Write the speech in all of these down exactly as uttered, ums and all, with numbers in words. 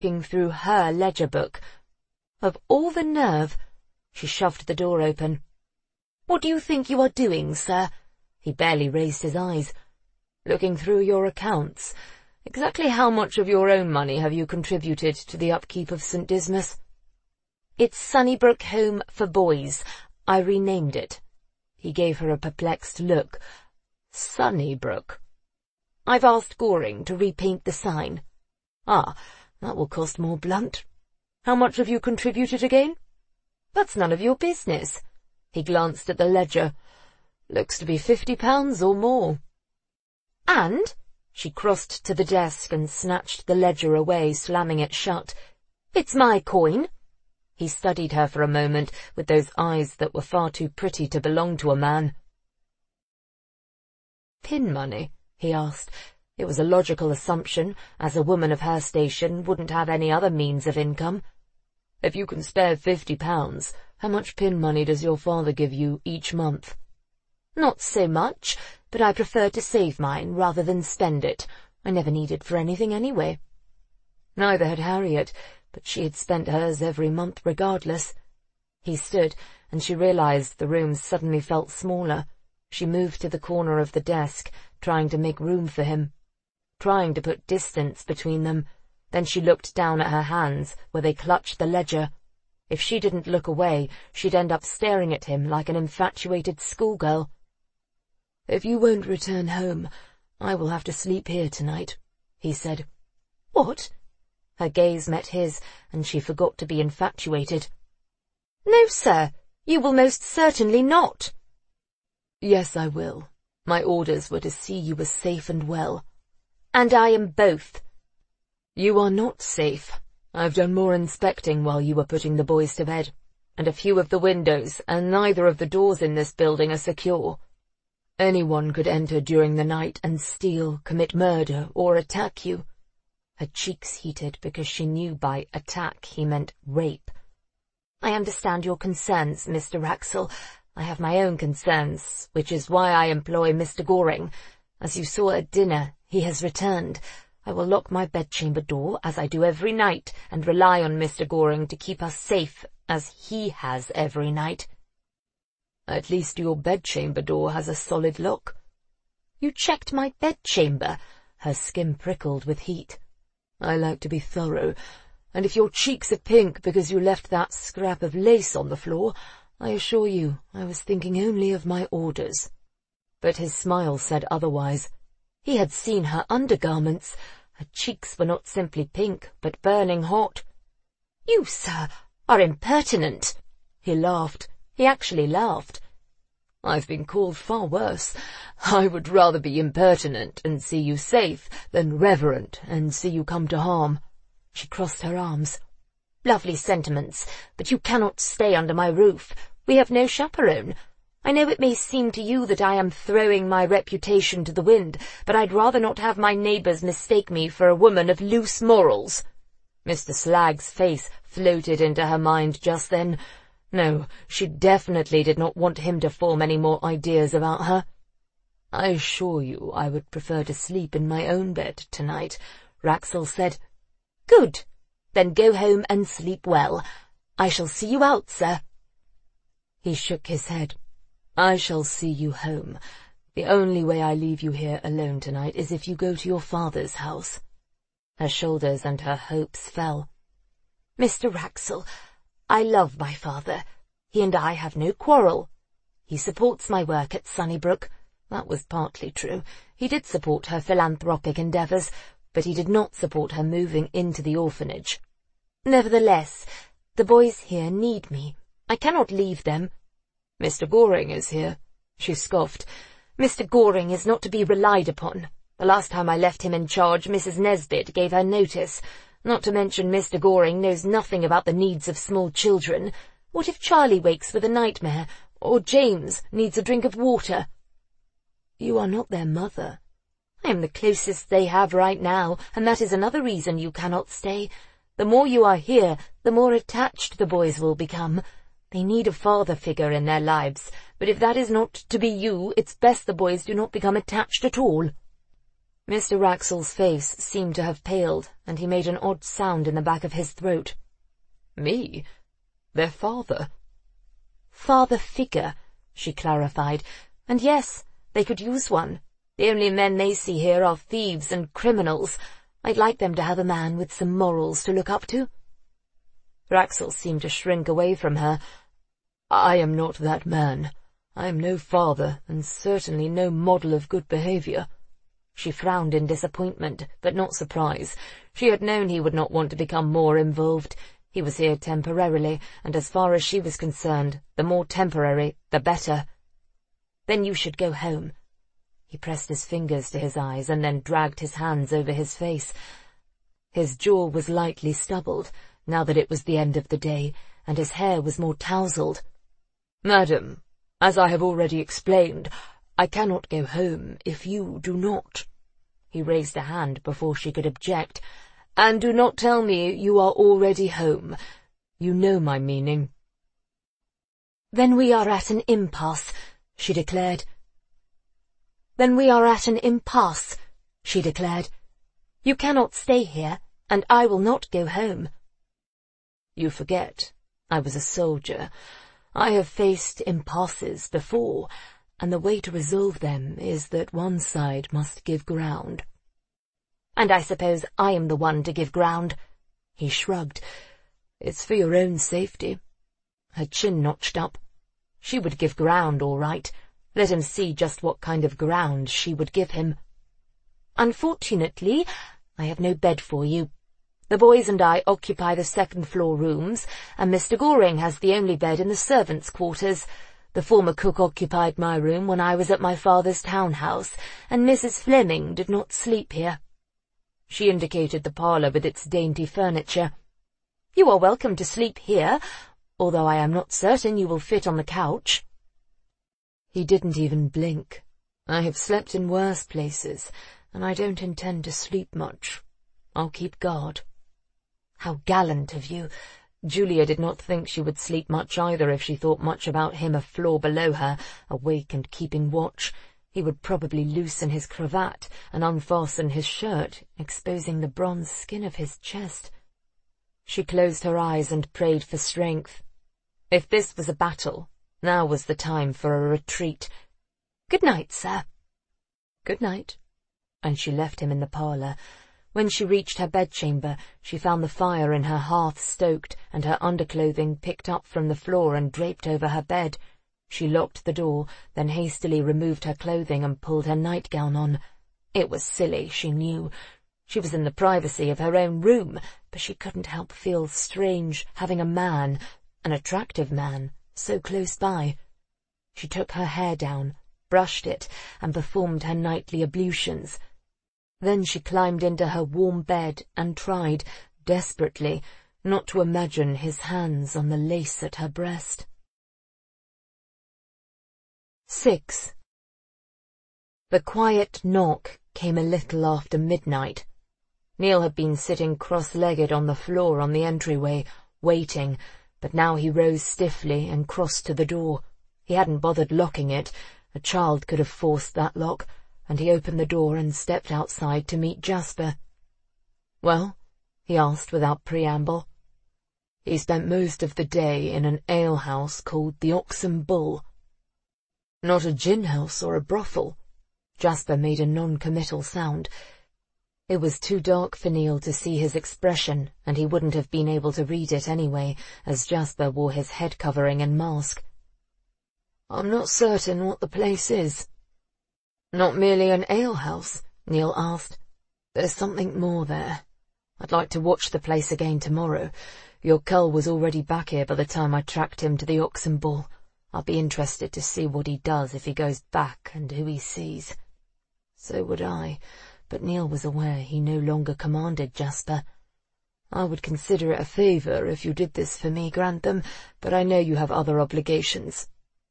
looking through her ledger book. Of all the nerve! She shoved the door open. "What do you think you are doing, sir?" He barely raised his eyes. "Looking through your accounts. Exactly how much of your own money have you contributed to the upkeep of Saint Dismas?" "It's Sunnybrook Home for Boys. I renamed it." He gave her a perplexed look. "Sunnybrook?" "I've asked Goring to repaint the sign." "Ah, that will cost more blunt. How much have you contributed again?" "That's none of your business." He glanced at the ledger. "Looks to be fifty pounds or more." "And?" She crossed to the desk and snatched the ledger away, slamming it shut. "It's my coin." He studied her for a moment, with those eyes that were far too pretty to belong to a man. "Pin money?" he asked. It was a logical assumption, as a woman of her station wouldn't have any other means of income. "If you can spare fifty pounds, how much pin money does your father give you each month?" "Not so much, but I prefer to save mine rather than spend it. I never need it for anything anyway." Neither had Harriet, but she had spent hers every month regardless. He stood, and she realized the room suddenly felt smaller. She moved to the corner of the desk, trying to make room for him, trying to put distance between them. Then she looked down at her hands, where they clutched the ledger. If she didn't look away, she'd end up staring at him like an infatuated schoolgirl. "If you won't return home, I will have to sleep here tonight," he said. "What?" Her gaze met his, and she forgot to be infatuated. "No, sir, you will most certainly not." "Yes, I will. My orders were to see you were safe and well." "And I am both." "You are not safe. I've done more inspecting while you were putting the boys to bed, and a few of the windows and neither of the doors in this building are secure. Anyone could enter during the night and steal, commit murder, or attack you." Her cheeks heated because she knew by attack he meant rape. "I understand your concerns, Mister Wraxall. I have my own concerns, which is why I employ Mister Goring. As you saw at dinner, he has returned. I will lock my bedchamber door, as I do every night, and rely on Mister Goring to keep us safe, as he has every night." "At least your bedchamber door has a solid lock." "You checked my bedchamber?" Her skin prickled with heat. "I like to be thorough, and if your cheeks are pink because you left that scrap of lace on the floor, I assure you I was thinking only of my orders." But his smile said otherwise. He had seen her undergarments. Her cheeks were not simply pink, but burning hot. "You, sir, are impertinent." He laughed. He actually laughed. "I've been called far worse. I would rather be impertinent and see you safe than reverent and see you come to harm." She crossed her arms. "Lovely sentiments, but you cannot stay under my roof. We have no chaperone. I know it may seem to you that I am throwing my reputation to the wind, but I'd rather not have my neighbours mistake me for a woman of loose morals." Mister Slagg's face floated into her mind just then. No, she definitely did not want him to form any more ideas about her. "I assure you I would prefer to sleep in my own bed tonight," Wraxall said. "Good. Then go home and sleep well. I shall see you out, sir." He shook his head. "I shall see you home. The only way I leave you here alone tonight is if you go to your father's house." Her shoulders and her hopes fell. "Mister Wraxall, I love my father. He and I have no quarrel. He supports my work at Sunnybrook." That was partly true. He did support her philanthropic endeavours, but he did not support her moving into the orphanage. "Nevertheless, the boys here need me. I cannot leave them." "Mister Goring is here," she scoffed. "Mister Goring is not to be relied upon. The last time I left him in charge, Missus Nesbit gave her notice. Not to mention Mister Goring knows nothing about the needs of small children. What if Charlie wakes with a nightmare, or James needs a drink of water?" "You are not their mother." "I am the closest they have right now, and that is another reason you cannot stay. The more you are here, the more attached the boys will become. They need a father figure in their lives, but if that is not to be you, it's best the boys do not become attached at all." Mister Wraxall's face seemed to have paled, and he made an odd sound in the back of his throat. Me? Their father? Father figure, she clarified. And yes, they could use one. The only men they see here are thieves and criminals. I'd like them to have a man with some morals to look up to. Wraxall seemed to shrink away from her. I am not that man. I am no father, and certainly no model of good behaviour. She frowned in disappointment, but not surprise. She had known he would not want to become more involved. He was here temporarily, and as far as she was concerned, the more temporary, the better. Then you should go home. He pressed his fingers to his eyes and then dragged his hands over his face. His jaw was lightly stubbled, now that it was the end of the day, and his hair was more tousled. Madam, as I have already explained, I cannot go home if you do not. He raised a hand before she could object. And do not tell me you are already home. You know my meaning. Then we are at an impasse, she declared. Then we are at an impasse, she declared. You cannot stay here, and I will not go home. You forget, I was a soldier. I have faced impasses before, and the way to resolve them is that one side must give ground. And I suppose I am the one to give ground. He shrugged. It's for your own safety. Her chin notched up. She would give ground, all right. Let him see just what kind of ground she would give him. Unfortunately, I have no bed for you. The boys and I occupy the second-floor rooms, and Mister Goring has the only bed in the servants' quarters. The former cook occupied my room when I was at my father's townhouse, and Missus Fleming did not sleep here. She indicated the parlour with its dainty furniture. You are welcome to sleep here, although I am not certain you will fit on the couch. He didn't even blink. I have slept in worse places, and I don't intend to sleep much. I'll keep guard. How gallant of you. Julia did not think she would sleep much either if she thought much about him a floor below her, awake and keeping watch. He would probably loosen his cravat and unfasten his shirt, exposing the bronze skin of his chest. She closed her eyes and prayed for strength. If this was a battle, now was the time for a retreat. Good night, sir. Good night. And she left him in the parlour. When she reached her bedchamber, she found the fire in her hearth stoked and her underclothing picked up from the floor and draped over her bed. She locked the door, then hastily removed her clothing and pulled her nightgown on. It was silly, she knew. She was in the privacy of her own room, but she couldn't help feel strange having a man, an attractive man, so close by. She took her hair down, brushed it, and performed her nightly ablutions. Then she climbed into her warm bed and tried, desperately, not to imagine his hands on the lace at her breast. Six. The quiet knock came a little after midnight. Neil had been sitting cross-legged on the floor on the entryway, waiting, but now he rose stiffly and crossed to the door. He hadn't bothered locking it. A child could have forced that lock, and he opened the door and stepped outside to meet Jasper. Well? He asked without preamble. He spent most of the day in an alehouse called the Ox and Bull. Not a gin-house or a brothel. Jasper made a non-committal sound. It was too dark for Neil to see his expression, and he wouldn't have been able to read it anyway, as Jasper wore his head covering and mask. I'm not certain what the place is. Not merely an alehouse? Neil asked. There's something more there. I'd like to watch the place again tomorrow. Your cull was already back here by the time I tracked him to the Ox and Bull. I'll be interested to see what he does if he goes back and who he sees. So would I, but Neil was aware he no longer commanded Jasper. I would consider it a favour if you did this for me, Grantham, but I know you have other obligations.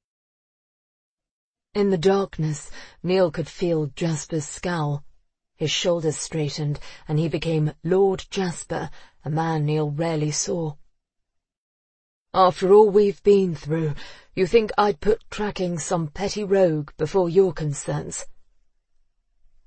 In the darkness, Neil could feel Jasper's scowl. His shoulders straightened, and he became Lord Jasper, a man Neil rarely saw. After all we've been through, you think I'd put tracking some petty rogue before your concerns?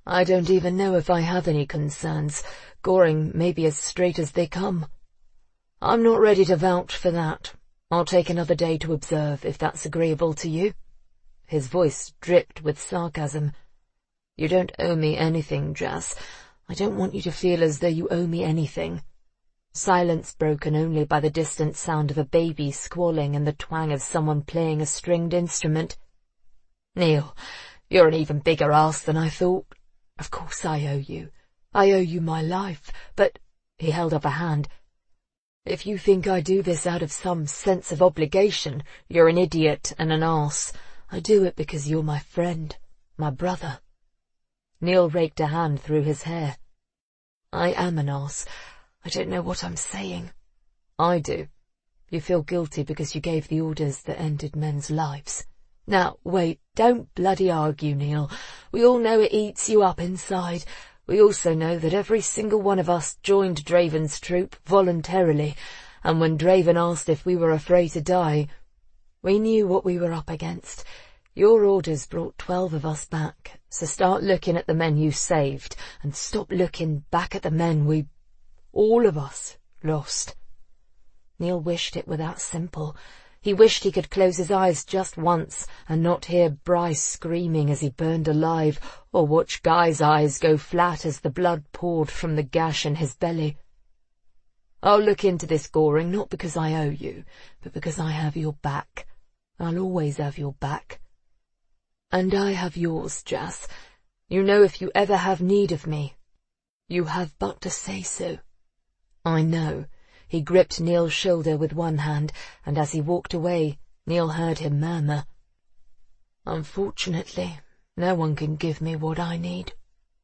I don't even know if I have any concerns. Goring may be as straight as they come. I'm not ready to vouch for that. I'll take another day to observe, if that's agreeable to you." His voice dripped with sarcasm. "You don't owe me anything, Jas. I don't want you to feel as though you owe me anything." Silence broken only by the distant sound of a baby squalling and the twang of someone playing a stringed instrument. "Neil, you're an even bigger ass than I thought. Of course I owe you. I owe you my life, but—" He held up a hand. "If you think I do this out of some sense of obligation, you're an idiot and an arse. I do it because you're my friend, my brother." Neil raked a hand through his hair. "I am an arse. I don't know what I'm saying." "I do. You feel guilty because you gave the orders that ended men's lives." "Now, wait, don't bloody argue, Neil. We all know it eats you up inside. We also know that every single one of us joined Draven's troop voluntarily, and when Draven asked if we were afraid to die, we knew what we were up against. Your orders brought twelve of us back, so start looking at the men you saved, and stop looking back at the men we, all of us, lost." Neil wished it were that simple. He wished he could close his eyes just once and not hear Bryce screaming as he burned alive, or watch Guy's eyes go flat as the blood poured from the gash in his belly. "I'll look into this, Goring, not because I owe you, but because I have your back. I'll always have your back. And I have yours, Jas. You know if you ever have need of me, you have but to say so." "I know." He gripped Neil's shoulder with one hand, and as he walked away, Neil heard him murmur, "Unfortunately, no one can give me what I need."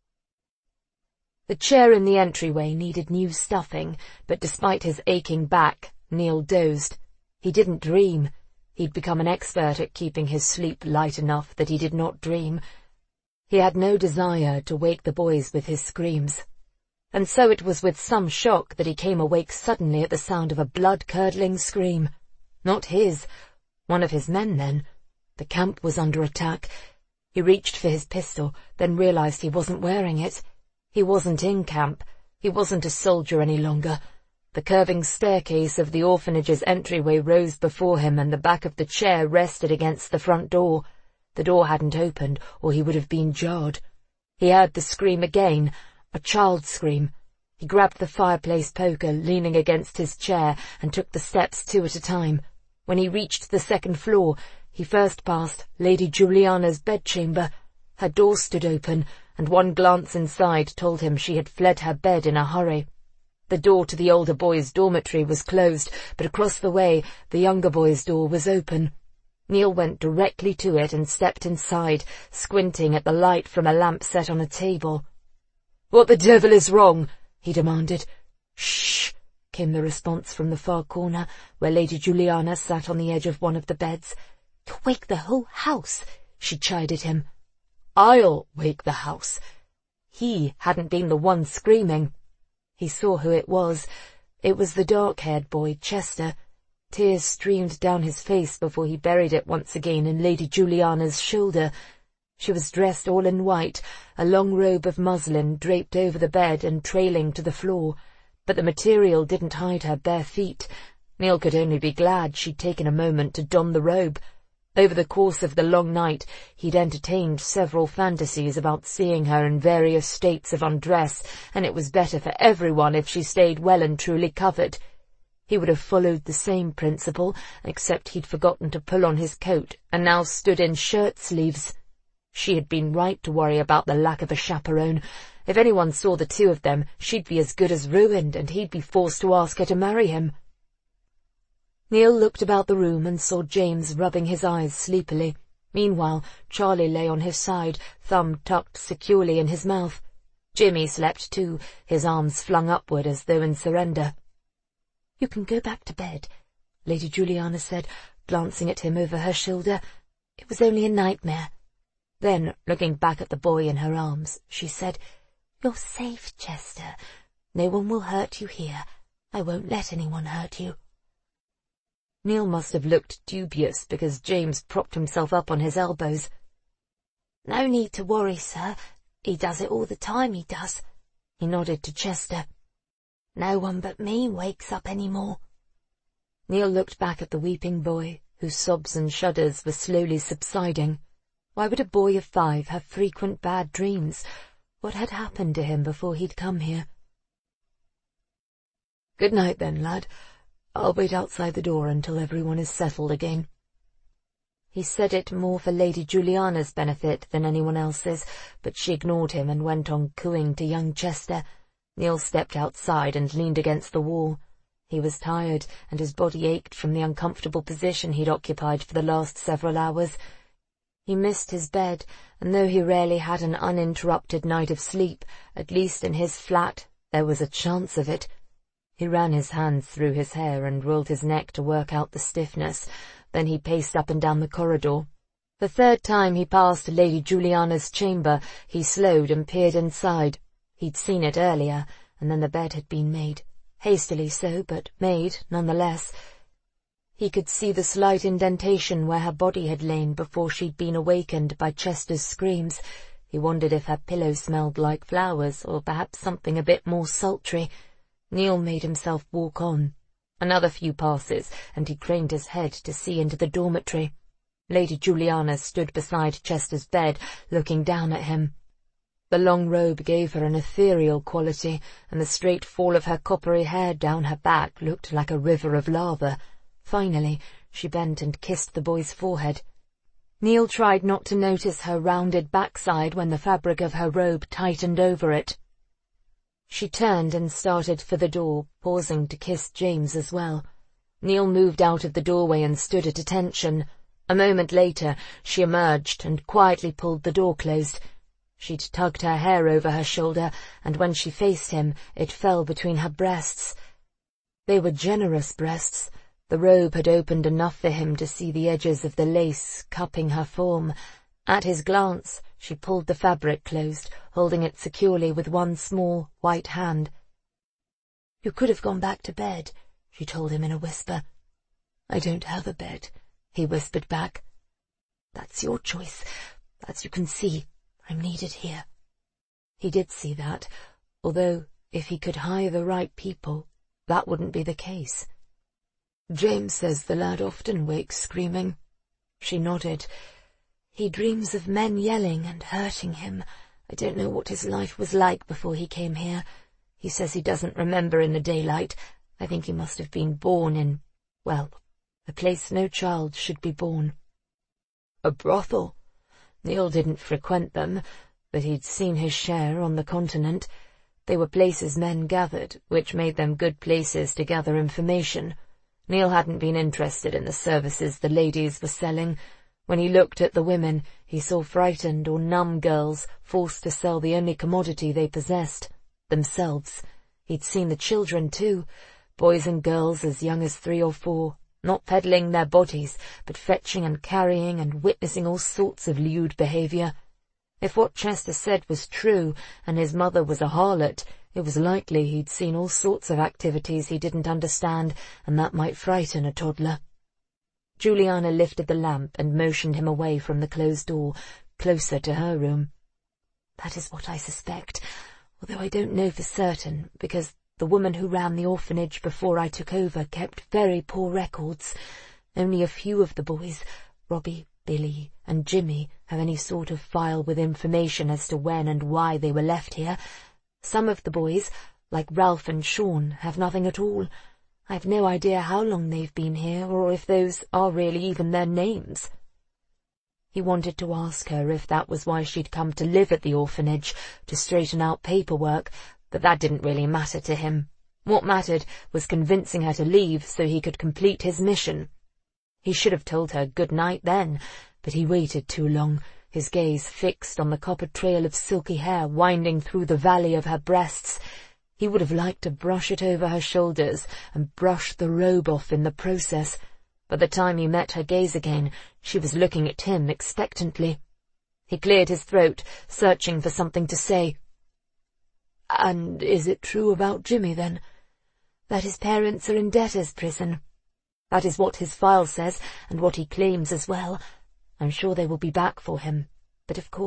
The chair in the entryway needed new stuffing, but despite his aching back, Neil dozed. He didn't dream. He'd become an expert at keeping his sleep light enough that he did not dream. He had no desire to wake the boys with his screams. And so it was with some shock that he came awake suddenly at the sound of a blood-curdling scream. Not his. One of his men, then. The camp was under attack. He reached for his pistol, then realized he wasn't wearing it. He wasn't in camp. He wasn't a soldier any longer. The curving staircase of the orphanage's entryway rose before him, and the back of the chair rested against the front door. The door hadn't opened, or he would have been jarred. He heard the scream again. A child's scream. He grabbed the fireplace poker leaning against his chair and took the steps two at a time. When he reached the second floor, he first passed Lady Juliana's bedchamber. Her door stood open, and one glance inside told him she had fled her bed in a hurry. The door to the older boys' dormitory was closed, but across the way the younger boys' door was open. Neil went directly to it and stepped inside, squinting at the light from a lamp set on a table. "What the devil is wrong?" he demanded. "Shh," came the response from the far corner, where Lady Juliana sat on the edge of one of the beds. "You'll wake the whole house," she chided him. "I'll wake the house." He hadn't been the one screaming. He saw who it was. It was the dark-haired boy, Chester. Tears streamed down his face before he buried it once again in Lady Juliana's shoulder. She was dressed all in white, a long robe of muslin draped over the bed and trailing to the floor, but the material didn't hide her bare feet. Neil could only be glad she'd taken a moment to don the robe. Over the course of the long night, he'd entertained several fantasies about seeing her in various states of undress, and it was better for everyone if she stayed well and truly covered. He would have followed the same principle, except he'd forgotten to pull on his coat, and now stood in shirt-sleeves. She had been right to worry about the lack of a chaperone. If anyone saw the two of them, she'd be as good as ruined, and he'd be forced to ask her to marry him. Neil looked about the room and saw James rubbing his eyes sleepily. Meanwhile, Charlie lay on his side, thumb tucked securely in his mouth. Jimmy slept too, his arms flung upward as though in surrender. "You can go back to bed," Lady Juliana said, glancing at him over her shoulder. "It was only a nightmare." Then, looking back at the boy in her arms, she said, "You're safe, Chester. No one will hurt you here. I won't let anyone hurt you." Neil must have looked dubious because James propped himself up on his elbows. "No need to worry, sir. He does it all the time, he does. He nodded to Chester. No one but me wakes up any more. Neil looked back at the weeping boy, whose sobs and shudders were slowly subsiding. Why would a boy of five have frequent bad dreams? What had happened to him before he'd come here? Good night then, lad. I'll wait outside the door until everyone is settled again. He said it more for Lady Juliana's benefit than anyone else's, but she ignored him and went on cooing to young Chester. Neil stepped outside and leaned against the wall. He was tired, and his body ached from the uncomfortable position he'd occupied for the last several hours. He missed his bed, and though he rarely had an uninterrupted night of sleep, at least in his flat there was a chance of it. He ran his hands through his hair and rolled his neck to work out the stiffness. Then he paced up and down the corridor. The third time he passed Lady Juliana's chamber, he slowed and peered inside. He'd seen it earlier, and then the bed had been made. Hastily so, but made, nonetheless. He could see the slight indentation where her body had lain before she'd been awakened by Chester's screams. He wondered if her pillow smelled like flowers, or perhaps something a bit more sultry. Neil made himself walk on. Another few passes, and he craned his head to see into the dormitory. Lady Juliana stood beside Chester's bed, looking down at him. The long robe gave her an ethereal quality, and the straight fall of her coppery hair down her back looked like a river of lava. Finally, she bent and kissed the boy's forehead. Neil tried not to notice her rounded backside when the fabric of her robe tightened over it. She turned and started for the door, pausing to kiss James as well. Neil moved out of the doorway and stood at attention. A moment later, she emerged and quietly pulled the door closed. She'd tugged her hair over her shoulder, and when she faced him, it fell between her breasts. They were generous breasts. The robe had opened enough for him to see the edges of the lace cupping her form. At his glance, she pulled the fabric closed, holding it securely with one small, white hand. "You could have gone back to bed," she told him in a whisper. "I don't have a bed," he whispered back. "That's your choice. As you can see, I'm needed here." He did see that, although if he could hire the right people, that wouldn't be the case. "James says the lad often wakes screaming." She nodded. "He dreams of men yelling and hurting him. I don't know what his life was like before he came here. He says he doesn't remember in the daylight. I think he must have been born in, well, a place no child should be born." "A brothel?" Neil didn't frequent them, but he'd seen his share on the continent. They were places men gathered, which made them good places to gather information. Neil hadn't been interested in the services the ladies were selling. When he looked at the women, he saw frightened or numb girls forced to sell the only commodity they possessed, themselves. He'd seen the children, too, boys and girls as young as three or four, not peddling their bodies, but fetching and carrying and witnessing all sorts of lewd behaviour. If what Chester said was true, and his mother was a harlot, it was likely he'd seen all sorts of activities he didn't understand, and that might frighten a toddler. Juliana lifted the lamp and motioned him away from the closed door, closer to her room. "That is what I suspect, although I don't know for certain, because the woman who ran the orphanage before I took over kept very poor records. Only a few of the boys, Robbie, Billy, and Jimmy, have any sort of file with information as to when and why they were left here. Some of the boys, like Ralph and Sean, have nothing at all. I've no idea how long they've been here, or if those are really even their names." He wanted to ask her if that was why she'd come to live at the orphanage, to straighten out paperwork, but that didn't really matter to him. What mattered was convincing her to leave so he could complete his mission. He should have told her good night then, but he waited too long, his gaze fixed on the copper trail of silky hair winding through the valley of her breasts. He would have liked to brush it over her shoulders and brush the robe off in the process. By the time he met her gaze again, she was looking at him expectantly. He cleared his throat, searching for something to say. "And is it true about Jimmy, then?" "That his parents are in debtor's prison. That is what his file says, and what he claims as well. I'm sure they will be back for him, but of course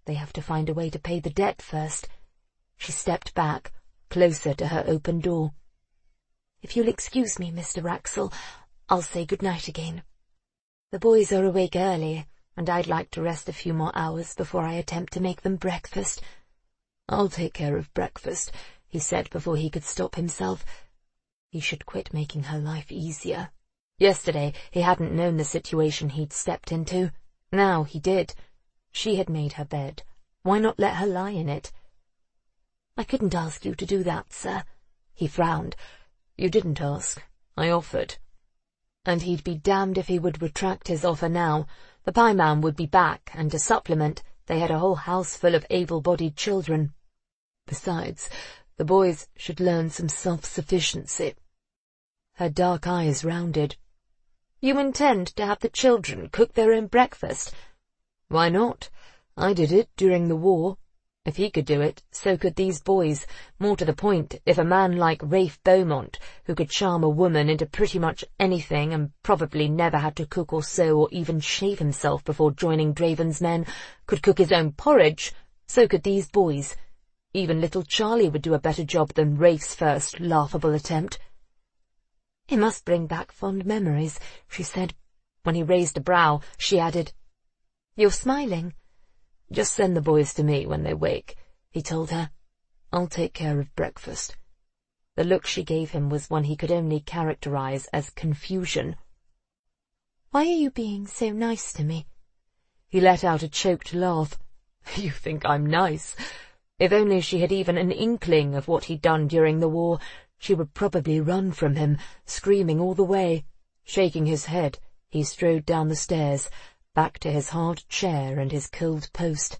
They have to find a way to pay the debt first. She stepped back, closer to her open door. If you'll excuse me, Mister Wraxall, I'll say good night again. The boys are awake early, and I'd like to rest a few more hours before I attempt to make them breakfast. I'll take care of breakfast, he said before he could stop himself. He should quit making her life easier. Yesterday he hadn't known the situation he'd stepped into. Now he did. She had made her bed. Why not let her lie in it? I couldn't ask you to do that, sir. He frowned. You didn't ask. I offered. And he'd be damned if he would retract his offer now. The pie man would be back, and to supplement, they had a whole house full of able-bodied children. Besides, the boys should learn some self-sufficiency. Her dark eyes rounded. You intend to have the children cook their own breakfast? Why not? I did it during the war. If he could do it, so could these boys. More to the point, if a man like Rafe Beaumont, who could charm a woman into pretty much anything and probably never had to cook or sew or even shave himself before joining Draven's men, could cook his own porridge, so could these boys. Even little Charlie would do a better job than Rafe's first laughable attempt. It must bring back fond memories, she said. When he raised a brow, she added, You're smiling. Just send the boys to me when they wake, he told her. I'll take care of breakfast. The look she gave him was one he could only characterize as confusion. Why are you being so nice to me? He let out a choked laugh. You think I'm nice? If only she had even an inkling of what he'd done during the war, she would probably run from him, screaming all the way. Shaking his head, he strode down the stairs, back to his hard chair and his cold post.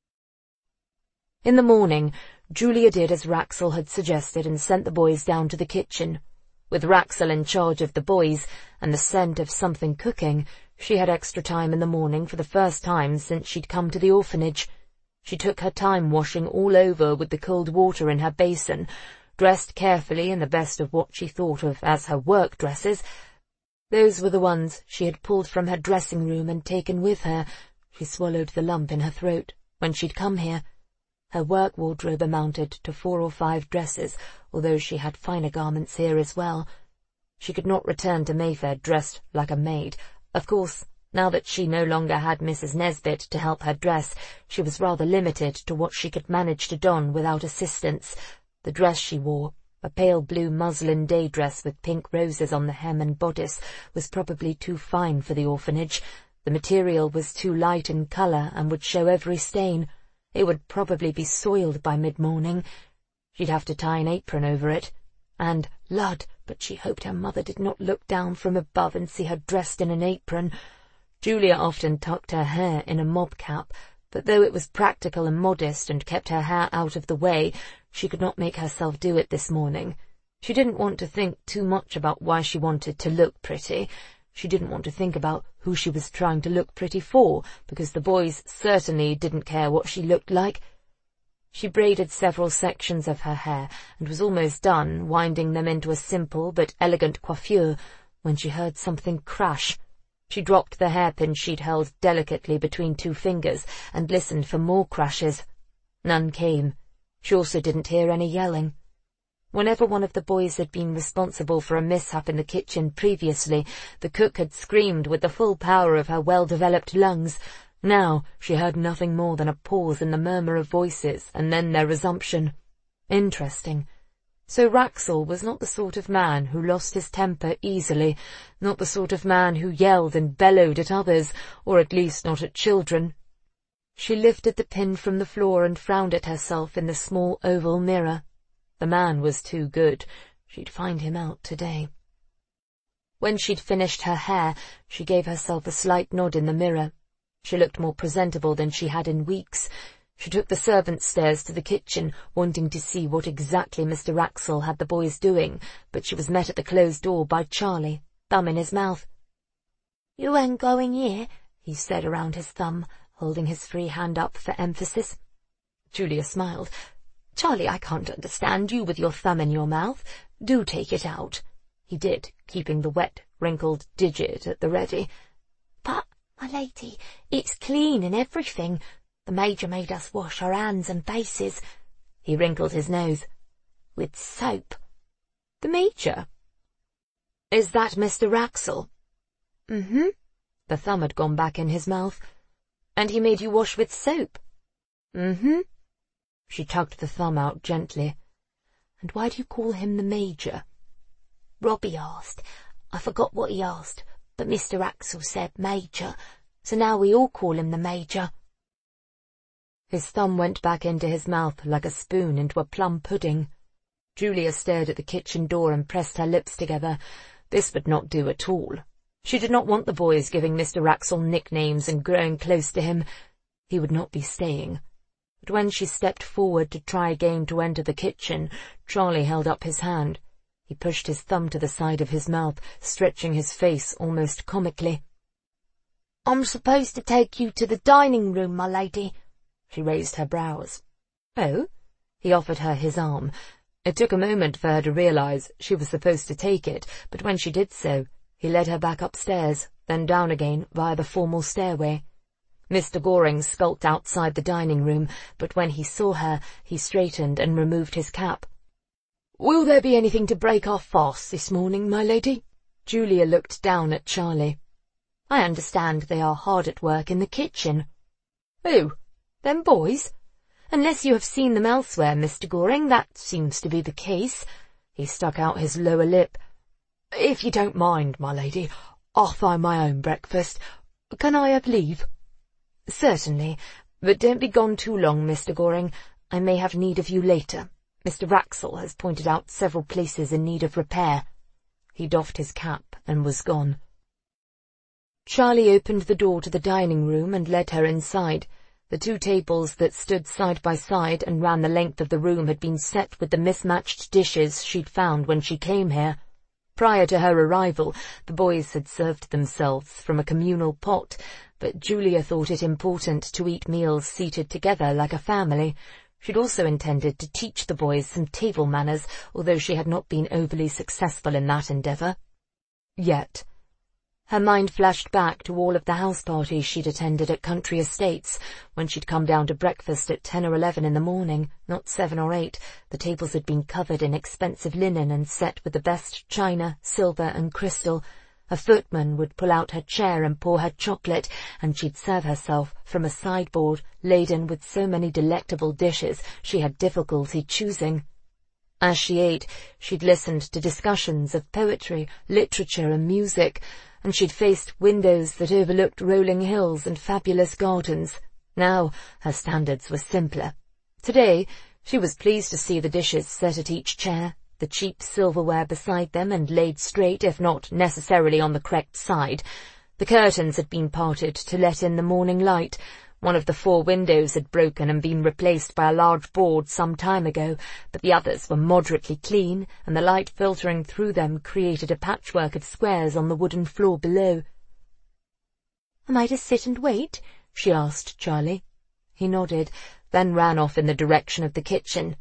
In the morning, Julia did as Wraxall had suggested and sent the boys down to the kitchen. With Wraxall in charge of the boys and the scent of something cooking, she had extra time in the morning for the first time since she'd come to the orphanage. She took her time washing all over with the cold water in her basin, dressed carefully in the best of what she thought of as her work dresses. Those were the ones she had pulled from her dressing room and taken with her. She swallowed the lump in her throat when she'd come here. Her work wardrobe amounted to four or five dresses, although she had finer garments here as well. She could not return to Mayfair dressed like a maid. Of course, now that she no longer had Missus Nesbit to help her dress, she was rather limited to what she could manage to don without assistance. The dress she wore, a pale blue muslin day dress with pink roses on the hem and bodice, was probably too fine for the orphanage. The material was too light in colour and would show every stain. It would probably be soiled by mid-morning. She'd have to tie an apron over it. And, lud, but she hoped her mother did not look down from above and see her dressed in an apron. Julia often tucked her hair in a mob cap, but though it was practical and modest and kept her hair out of the way, she could not make herself do it this morning. She didn't want to think too much about why she wanted to look pretty. She didn't want to think about who she was trying to look pretty for, because the boys certainly didn't care what she looked like. She braided several sections of her hair and was almost done, winding them into a simple but elegant coiffure, when she heard something crash. She dropped the hairpin she'd held delicately between two fingers and listened for more crashes. None came. She also didn't hear any yelling. Whenever one of the boys had been responsible for a mishap in the kitchen previously, the cook had screamed with the full power of her well-developed lungs. Now she heard nothing more than a pause in the murmur of voices, and then their resumption. Interesting. So Wraxall was not the sort of man who lost his temper easily, not the sort of man who yelled and bellowed at others, or at least not at children. She lifted the pin from the floor and frowned at herself in the small oval mirror. The man was too good. She'd find him out today. When she'd finished her hair, she gave herself a slight nod in the mirror. She looked more presentable than she had in weeks. She took the servants' stairs to the kitchen, wanting to see what exactly Mister Wraxall had the boys doing, but she was met at the closed door by Charlie, thumb in his mouth. "You ain't going here," he said around his thumb, holding his free hand up for emphasis. Julia smiled. "Charlie, I can't understand you with your thumb in your mouth. Do take it out." He did, keeping the wet, wrinkled digit at the ready. "But, my lady, it's clean and everything. The Major made us wash our hands and faces." He wrinkled his nose. "With soap." "The Major? Is that Mister Wraxall?" "Mm-hmm." The thumb had gone back in his mouth. "And he made you wash with soap?" "Mm-hmm." She tugged the thumb out gently. "And why do you call him the Major?" "Robbie asked. I forgot what he asked, but Mister Wraxall said Major, so now we all call him the Major." His thumb went back into his mouth like a spoon into a plum pudding. Julia stared at the kitchen door and pressed her lips together. This would not do at all. She did not want the boys giving Mister Wraxall nicknames and growing close to him. He would not be staying. But when she stepped forward to try again to enter the kitchen, Charlie held up his hand. He pushed his thumb to the side of his mouth, stretching his face almost comically. "I'm supposed to take you to the dining room, my lady." She raised her brows. "Oh?" He offered her his arm. It took a moment for her to realize she was supposed to take it, but when she did so, he led her back upstairs, then down again via the formal stairway. Mister Goring skulked outside the dining room, but when he saw her, he straightened and removed his cap. "Will there be anything to break our fast this morning, my lady?" Julia looked down at Charlie. "I understand they are hard at work in the kitchen." "Who? Them boys? Unless you have seen them elsewhere, Mister Goring, that seems to be the case." He stuck out his lower lip. "If you don't mind, my lady, I'll find my own breakfast. Can I have leave?" "Certainly, but don't be gone too long, Mister Goring. I may have need of you later. Mister Wraxall has pointed out several places in need of repair." He doffed his cap and was gone. Charlie opened the door to the dining room and led her inside. The two tables that stood side by side and ran the length of the room had been set with the mismatched dishes she'd found when she came here. Prior to her arrival, the boys had served themselves from a communal pot, but Julia thought it important to eat meals seated together like a family. She'd also intended to teach the boys some table manners, although she had not been overly successful in that endeavour. Yet. Her mind flashed back to all of the house parties she'd attended at country estates, when she'd come down to breakfast at ten or eleven in the morning, not seven or eight. The tables had been covered in expensive linen and set with the best china, silver and crystal. A footman would pull out her chair and pour her chocolate, and she'd serve herself from a sideboard laden with so many delectable dishes she had difficulty choosing. As she ate, she'd listened to discussions of poetry, literature and music, and she'd faced windows that overlooked rolling hills and fabulous gardens. Now her standards were simpler. Today she was pleased to see the dishes set at each chair, the cheap silverware beside them and laid straight, if not necessarily on the correct side. The curtains had been parted to let in the morning light. One of the four windows had broken and been replaced by a large board some time ago, but the others were moderately clean, and the light filtering through them created a patchwork of squares on the wooden floor below. "Am I to sit and wait?" she asked Charlie. He nodded, then ran off in the direction of the kitchen.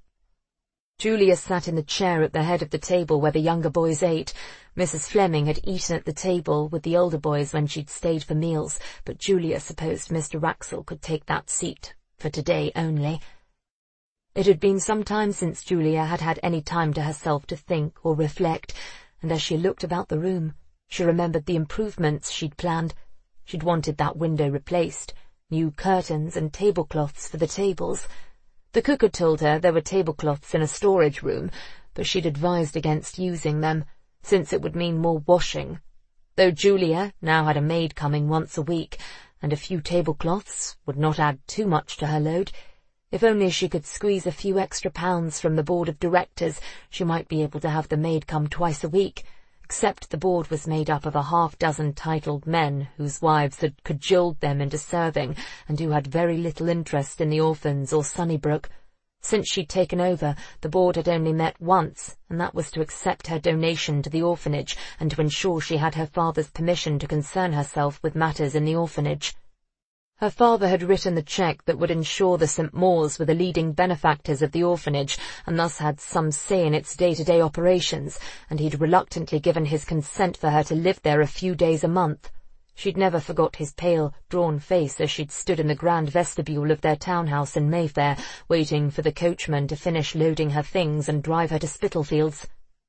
Julia sat in the chair at the head of the table where the younger boys ate. Missus Fleming had eaten at the table with the older boys when she'd stayed for meals, but Julia supposed Mister Wraxall could take that seat, for today only. It had been some time since Julia had had any time to herself to think or reflect, and as she looked about the room, she remembered the improvements she'd planned. She'd wanted that window replaced, new curtains and tablecloths for the tables. The cook had told her there were tablecloths in a storage room, but she'd advised against using them, since it would mean more washing. Though Julia now had a maid coming once a week, and a few tablecloths would not add too much to her load. If only she could squeeze a few extra pounds from the board of directors, she might be able to have the maid come twice a week, except the board was made up of a half-dozen titled men whose wives had cajoled them into serving and who had very little interest in the orphans or Sunnybrook. Since she'd taken over, the board had only met once, and that was to accept her donation to the orphanage and to ensure she had her father's permission to concern herself with matters in the orphanage. Her father had written the cheque that would ensure the Saint Maurs were the leading benefactors of the orphanage, and thus had some say in its day-to-day operations, and he'd reluctantly given his consent for her to live there a few days a month. She'd never forgot his pale, drawn face as she'd stood in the grand vestibule of their townhouse in Mayfair, waiting for the coachman to finish loading her things and drive her to Spitalfields.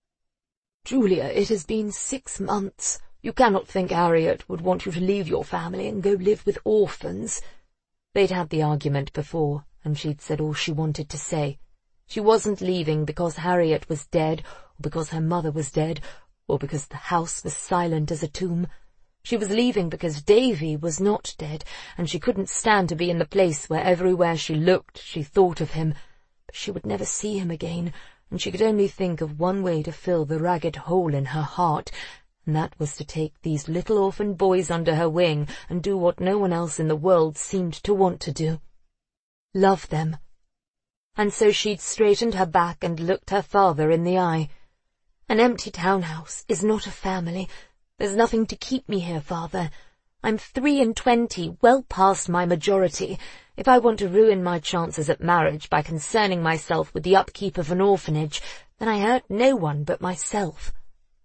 "Julia, it has been six months. You cannot think Harriet would want you to leave your family and go live with orphans." They'd had the argument before, and she'd said all she wanted to say. She wasn't leaving because Harriet was dead, or because her mother was dead, or because the house was silent as a tomb. She was leaving because Davy was not dead, and she couldn't stand to be in the place where everywhere she looked she thought of him. But she would never see him again, and she could only think of one way to fill the ragged hole in her heart, and that was to take these little orphan boys under her wing and do what no one else in the world seemed to want to do. Love them. And so she'd straightened her back and looked her father in the eye. "An empty townhouse is not a family. There's nothing to keep me here, father. I'm three and twenty, well past my majority. If I want to ruin my chances at marriage by concerning myself with the upkeep of an orphanage, then I hurt no one but myself."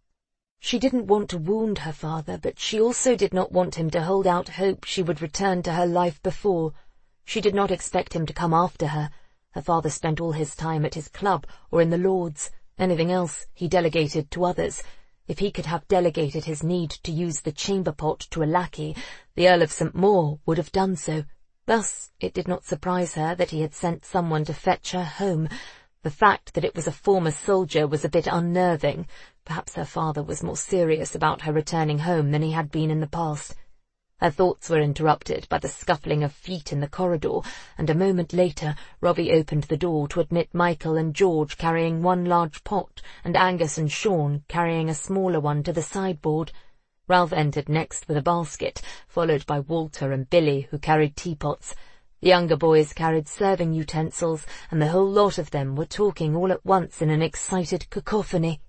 She didn't want to wound her father, but she also did not want him to hold out hope she would return to her life before. She did not expect him to come after her. Her father spent all his time at his club or in the Lords. Anything else he delegated to others. If he could have delegated his need to use the chamber pot to a lackey, the Earl of St Maur would have done so. Thus it did not surprise her that he had sent someone to fetch her home. The fact that it was a former soldier was a bit unnerving. Perhaps her father was more serious about her returning home than he had been in the past. Her thoughts were interrupted by the scuffling of feet in the corridor, and a moment later Robbie opened the door to admit Michael and George carrying one large pot, and Angus and Sean carrying a smaller one to the sideboard. Ralph entered next with a basket, followed by Walter and Billy, who carried teapots. The younger boys carried serving utensils, and the whole lot of them were talking all at once in an excited cacophony.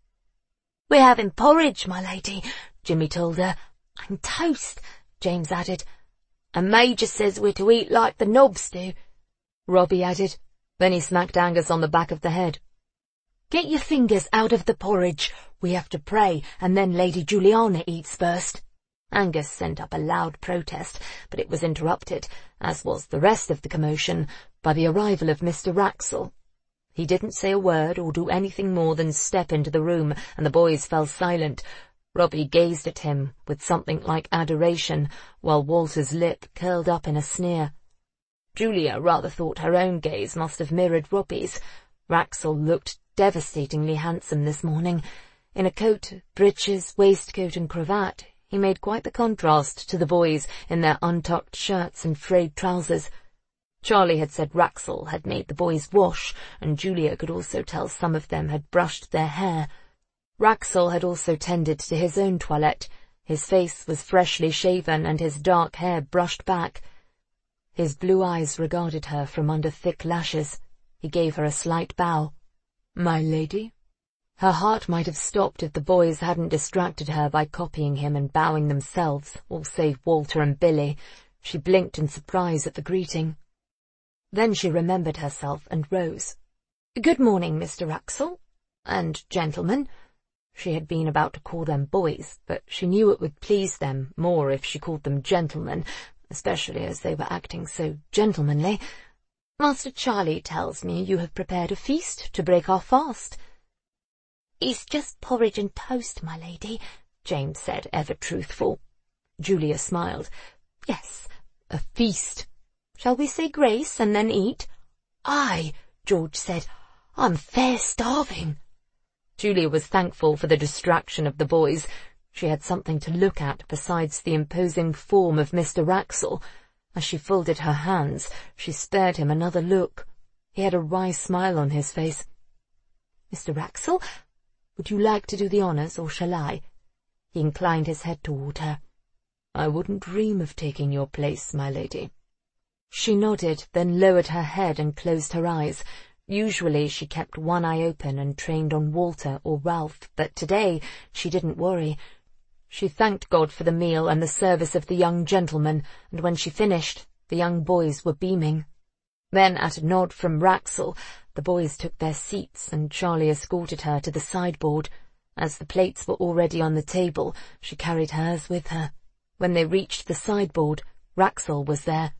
"We're having porridge, my lady," Jimmy told her. "And toast," James added. "And Major says we're to eat like the Nobs do," Robbie added. Then he smacked Angus on the back of the head. "Get your fingers out of the porridge. We have to pray, and then Lady Juliana eats first." Angus sent up a loud protest, but it was interrupted, as was the rest of the commotion, by the arrival of Mister Wraxall. He didn't say a word or do anything more than step into the room, and the boys fell silent. Robbie gazed at him with something like adoration, while Walter's lip curled up in a sneer. Julia rather thought her own gaze must have mirrored Robbie's. Wraxall looked devastatingly handsome this morning. In a coat, breeches, waistcoat and cravat, he made quite the contrast to the boys in their untucked shirts and frayed trousers. Charlie had said Wraxall had made the boys wash, and Julia could also tell some of them had brushed their hair. Wraxall had also tended to his own toilette. His face was freshly shaven and his dark hair brushed back. His blue eyes regarded her from under thick lashes. He gave her a slight bow. "My lady?" Her heart might have stopped if the boys hadn't distracted her by copying him and bowing themselves, all save Walter and Billy. She blinked in surprise at the greeting. Then she remembered herself and rose. "Good morning, Mister Wraxall. And gentlemen." She had been about to call them boys, but she knew it would please them more if she called them gentlemen, especially as they were acting so gentlemanly. "Master Charlie tells me you have prepared a feast to break our fast." "It's just porridge and toast, my lady," James said, ever truthful. Julia smiled. "Yes, a feast. Shall we say grace and then eat?" "Aye," George said. "I'm fair starving." Julia was thankful for the distraction of the boys. She had something to look at besides the imposing form of Mister Wraxall. As she folded her hands, she spared him another look. He had a wry smile on his face. "Mister Wraxall, would you like to do the honours, or shall I?" He inclined his head toward her. "I wouldn't dream of taking your place, my lady." She nodded, then lowered her head and closed her eyes. Usually she kept one eye open and trained on Walter or Ralph, but today she didn't worry. She thanked God for the meal and the service of the young gentleman, and when she finished, the young boys were beaming. Then, at a nod from Wraxall, the boys took their seats, and Charlie escorted her to the sideboard. As the plates were already on the table, she carried hers with her. When they reached the sideboard, Wraxall was there.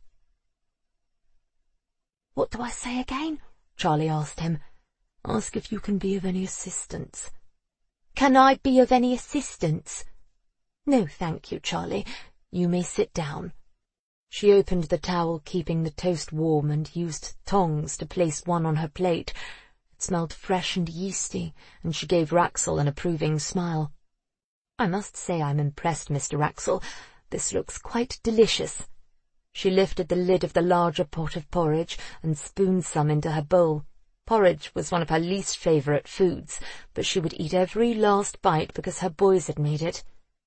"What do I say again?" Charlie asked him. "Ask if you can be of any assistance." "Can I be of any assistance?" "No, thank you, Charlie. You may sit down." She opened the towel, keeping the toast warm, and used tongs to place one on her plate. It smelled fresh and yeasty, and she gave Wraxall an approving smile. "I must say I'm impressed, Mister Wraxall. This looks quite delicious." She lifted the lid of the larger pot of porridge and spooned some into her bowl. Porridge was one of her least favourite foods, but she would eat every last bite because her boys had made it.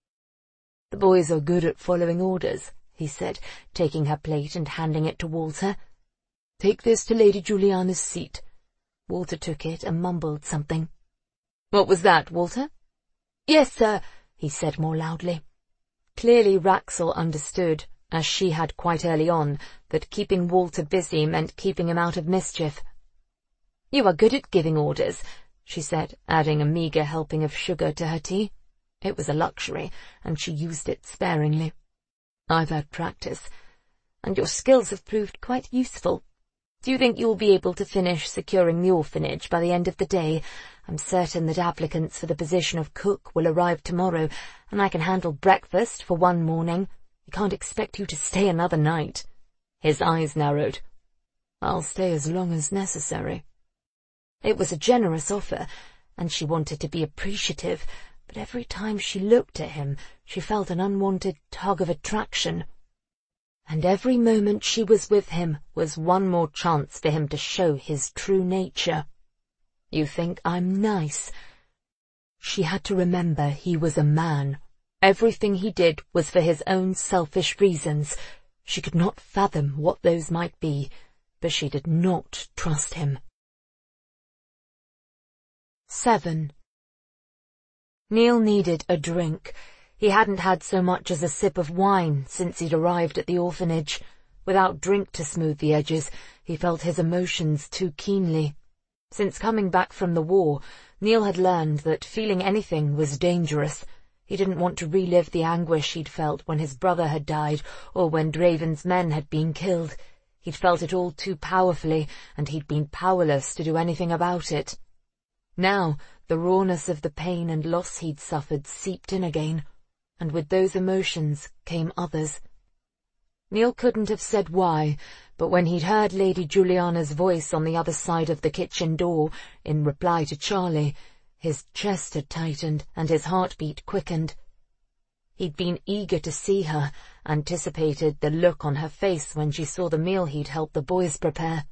"The boys are good at following orders," he said, taking her plate and handing it to Walter. "Take this to Lady Juliana's seat." Walter took it and mumbled something. "What was that, Walter?" "Yes, sir," he said more loudly. Clearly Wraxall understood, as she had quite early on, that keeping Walter busy meant keeping him out of mischief. "You are good at giving orders," she said, adding a meagre helping of sugar to her tea. It was a luxury, and she used it sparingly. "I've had practice, and your skills have proved quite useful. Do you think you'll be able to finish securing the orphanage by the end of the day? I'm certain that applicants for the position of cook will arrive tomorrow, and I can handle breakfast for one morning. I can't expect you to stay another night." His eyes narrowed. "I'll stay as long as necessary." It was a generous offer, and she wanted to be appreciative, but every time she looked at him, she felt an unwanted tug of attraction. And every moment she was with him was one more chance for him to show his true nature. "You think I'm nice?" She had to remember he was a man. Everything he did was for his own selfish reasons. She could not fathom what those might be, but she did not trust him. Seven. Neil needed a drink. He hadn't had so much as a sip of wine since he'd arrived at the orphanage. Without drink to smooth the edges, he felt his emotions too keenly. Since coming back from the war, Neil had learned that feeling anything was dangerous. He didn't want to relive the anguish he'd felt when his brother had died, or when Draven's men had been killed. He'd felt it all too powerfully, and he'd been powerless to do anything about it. Now, the rawness of the pain and loss he'd suffered seeped in again, and with those emotions came others. Neil couldn't have said why, but when he'd heard Lady Juliana's voice on the other side of the kitchen door, in reply to Charlie, his chest had tightened and his heartbeat quickened. He'd been eager to see her, anticipated the look on her face when she saw the meal he'd helped the boys prepare.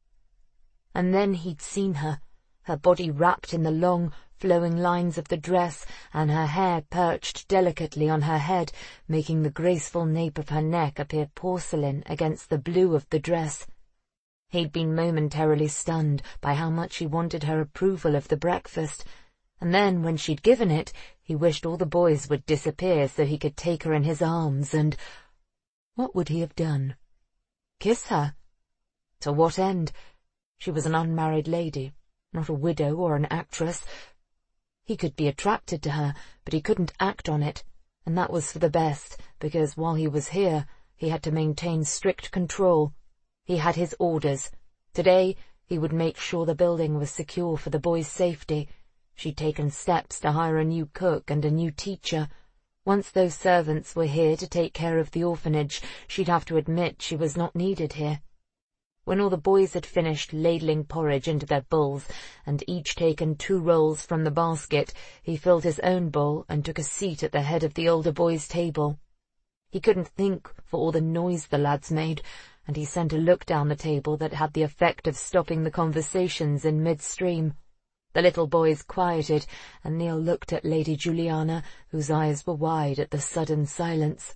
And then he'd seen her, her body wrapped in the long, flowing lines of the dress, and her hair perched delicately on her head, making the graceful nape of her neck appear porcelain against the blue of the dress. He'd been momentarily stunned by how much he wanted her approval of the breakfast, and then, when she'd given it, he wished all the boys would disappear so he could take her in his arms, and... what would he have done? Kiss her? To what end? She was an unmarried lady, not a widow or an actress. He could be attracted to her, but he couldn't act on it, and that was for the best, because while he was here, he had to maintain strict control. He had his orders. Today, he would make sure the building was secure for the boys' safety. She'd taken steps to hire a new cook and a new teacher. Once those servants were here to take care of the orphanage, she'd have to admit she was not needed here. When all the boys had finished ladling porridge into their bowls, and each taken two rolls from the basket, he filled his own bowl and took a seat at the head of the older boys' table. He couldn't think for all the noise the lads made, and he sent a look down the table that had the effect of stopping the conversations in midstream. The little boys quieted, and Neil looked at Lady Juliana, whose eyes were wide at the sudden silence.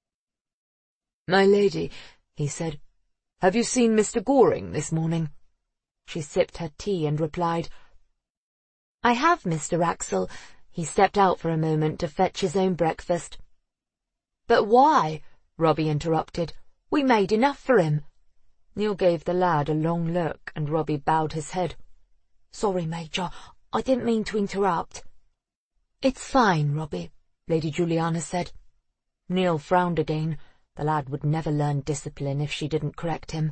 "My lady," he said, "have you seen Mister Goring this morning?" She sipped her tea and replied, "I have, Mister Wraxall." He stepped out for a moment to fetch his own breakfast. "But why?" Robbie interrupted. "We made enough for him." Neil gave the lad a long look, and Robbie bowed his head. "Sorry, Major, I didn't mean to interrupt." "It's fine, Robbie," Lady Juliana said. Neil frowned again. The lad would never learn discipline if she didn't correct him.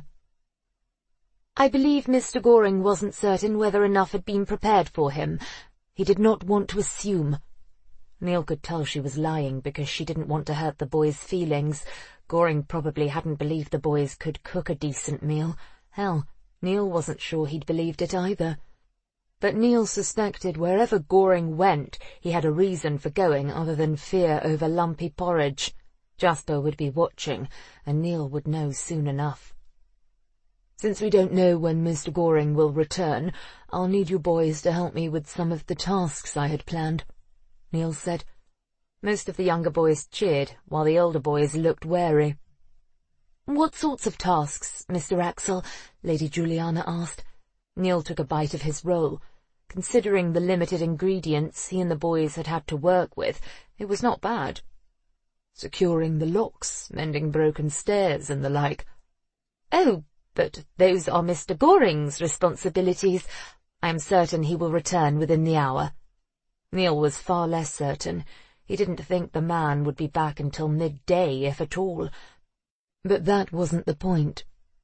I believe Mister Goring wasn't certain whether enough had been prepared for him. He did not want to assume. Neil could tell she was lying because she didn't want to hurt the boys' feelings. Goring probably hadn't believed the boys could cook a decent meal. Hell, Neil wasn't sure he'd believed it either. But Neil suspected wherever Goring went, he had a reason for going other than fear over lumpy porridge. Jasper would be watching, and Neil would know soon enough. Since we don't know when Mister Goring will return, I'll need you boys to help me with some of the tasks I had planned, Neil said. Most of the younger boys cheered, while the older boys looked wary. What sorts of tasks, Mister Axel? Lady Juliana asked. Neil took a bite of his roll. Considering the limited ingredients he and the boys had had to work with, it was not bad. Securing the locks, mending broken stairs, and the like. Oh, but those are Mister Goring's responsibilities. I am certain he will return within the hour. Neil was far less certain. He didn't think the man would be back until midday, if at all. But that wasn't the point.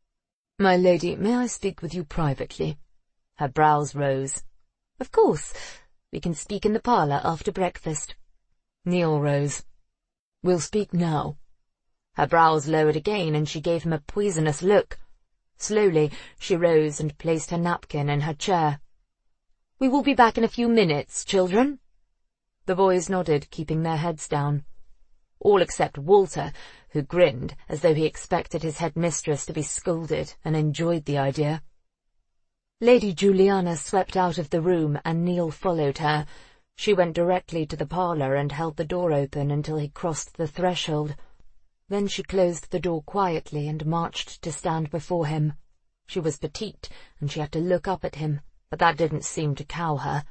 My lady, may I speak with you privately? Her brows rose. Of course. We can speak in the parlour after breakfast. Neil rose. We'll speak now. Her brows lowered again, and she gave him a poisonous look. Slowly, she rose and placed her napkin in her chair. We will be back in a few minutes, children. The boys nodded, keeping their heads down. All except Walter, who grinned as though he expected his headmistress to be scolded and enjoyed the idea. Lady Juliana swept out of the room, and Neil followed her. She went directly to the parlour and held the door open until he crossed the threshold. Then she closed the door quietly and marched to stand before him. She was petite, and she had to look up at him, but that didn't seem to cow her.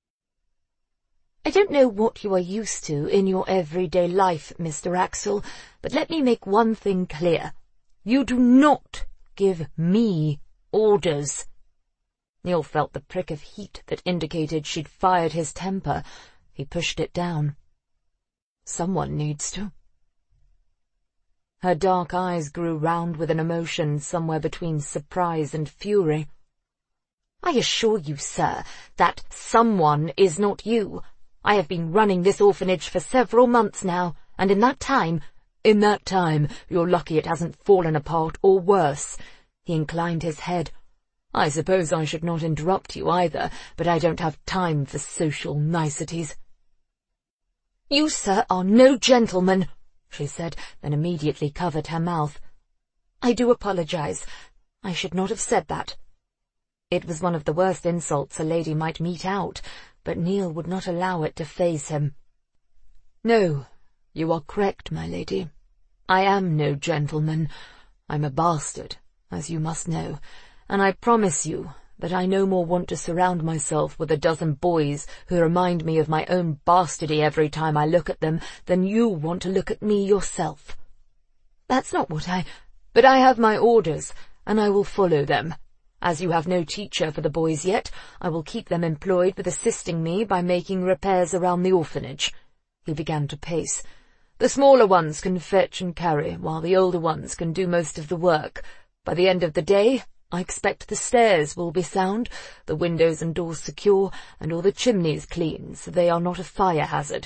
I don't know what you are used to in your everyday life, Mister Axel, but let me make one thing clear. You do not give me orders. Neil felt the prick of heat that indicated she'd fired his temper. He pushed it down. Someone needs to. Her dark eyes grew round with an emotion somewhere between surprise and fury. I assure you, sir, that someone is not you. I have been running this orphanage for several months now, and in that time— In that time, you're lucky it hasn't fallen apart, or worse. He inclined his head. I suppose I should not interrupt you either, but I don't have time for social niceties. You, sir, are no gentleman, she said, then immediately covered her mouth. I do apologize. I should not have said that. It was one of the worst insults a lady might mete out, but Neil would not allow it to faze him. No, you are correct, my lady. I am no gentleman. I'm a bastard, as you must know, and I promise you that I no more want to surround myself with a dozen boys who remind me of my own bastardy every time I look at them than you want to look at me yourself. That's not what I— But I have my orders, and I will follow them. As you have no teacher for the boys yet, I will keep them employed with assisting me by making repairs around the orphanage. He began to pace. The smaller ones can fetch and carry, while the older ones can do most of the work. By the end of the day, I expect the stairs will be sound, the windows and doors secure, and all the chimneys clean, so they are not a fire hazard.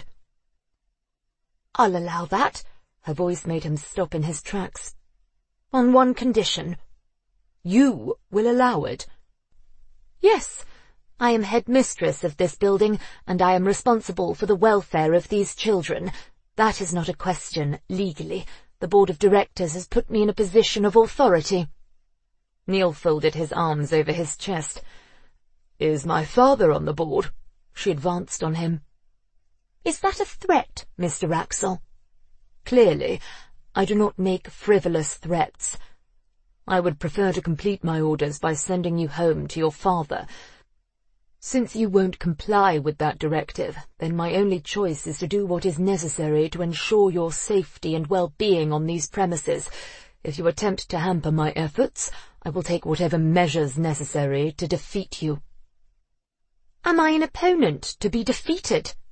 I'll allow that. Her voice made him stop in his tracks. On one condition. You will allow it? Yes. I am headmistress of this building, and I am responsible for the welfare of these children. That is not a question, legally. The board of directors has put me in a position of authority. Neil folded his arms over his chest. Is my father on the board? She advanced on him. Is that a threat, Mister Axel? Clearly, I do not make frivolous threats. I would prefer to complete my orders by sending you home to your father. Since you won't comply with that directive, then my only choice is to do what is necessary to ensure your safety and well-being on these premises. If you attempt to hamper my efforts, I will take whatever measures necessary to defeat you. Am I an opponent to be defeated?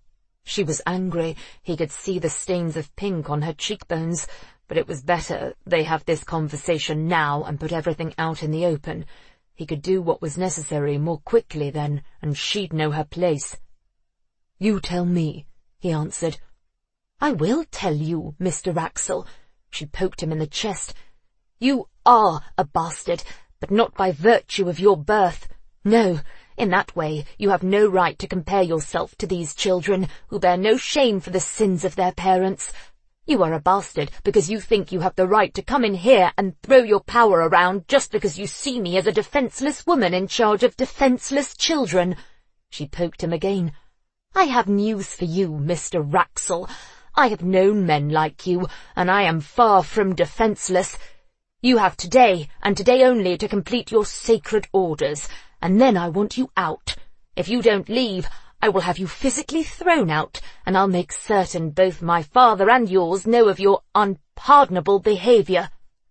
She was angry. He could see the stains of pink on her cheekbones, but it was better they have this conversation now and put everything out in the open. He could do what was necessary more quickly then, and she'd know her place. "You tell me," he answered. "I will tell you, Mister Wraxall." She poked him in the chest. "You are a bastard, but not by virtue of your birth. No, in that way you have no right to compare yourself to these children, who bear no shame for the sins of their parents. You are a bastard because you think you have the right to come in here and throw your power around just because you see me as a defenseless woman in charge of defenseless children." She poked him again. "I have news for you, Mister Wraxall. I have known men like you, and I am far from defenseless. You have today, and today only, to complete your sacred orders, and then I want you out. If you don't leave, I will have you physically thrown out, and I'll make certain both my father and yours know of your unpardonable behaviour."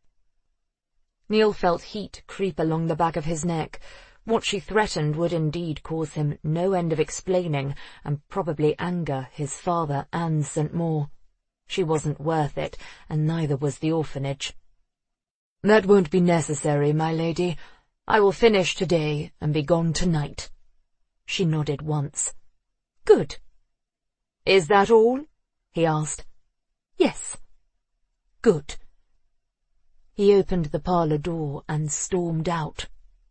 Neil felt heat creep along the back of his neck. What she threatened would indeed cause him no end of explaining, and probably anger his father and Saint Maur. She wasn't worth it, and neither was the orphanage. "That won't be necessary, my lady. I will finish today and be gone tonight." She nodded once. "Good." "Is that all?" he asked. "Yes." "Good." He opened the parlour door and stormed out.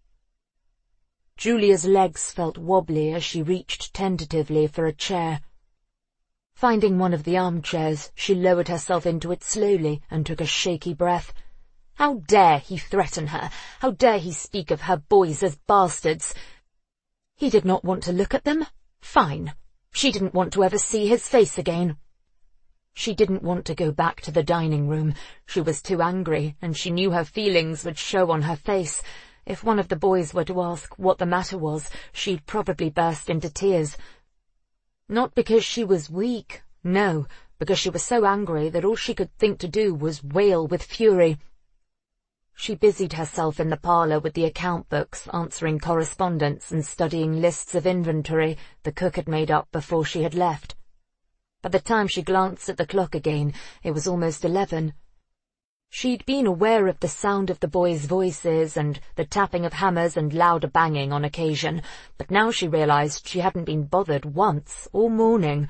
Julia's legs felt wobbly as she reached tentatively for a chair. Finding one of the armchairs, she lowered herself into it slowly and took a shaky breath. How dare he threaten her? How dare he speak of her boys as bastards? He did not want to look at them? Fine. She didn't want to ever see his face again. She didn't want to go back to the dining room. She was too angry, and she knew her feelings would show on her face. If one of the boys were to ask what the matter was, she'd probably burst into tears. Not because she was weak, no, because she was so angry that all she could think to do was wail with fury. She busied herself in the parlour with the account books, answering correspondence and studying lists of inventory the cook had made up before she had left. By the time she glanced at the clock again, it was almost eleven. She'd been aware of the sound of the boys' voices and the tapping of hammers and louder banging on occasion, but now she realized she hadn't been bothered once all morning.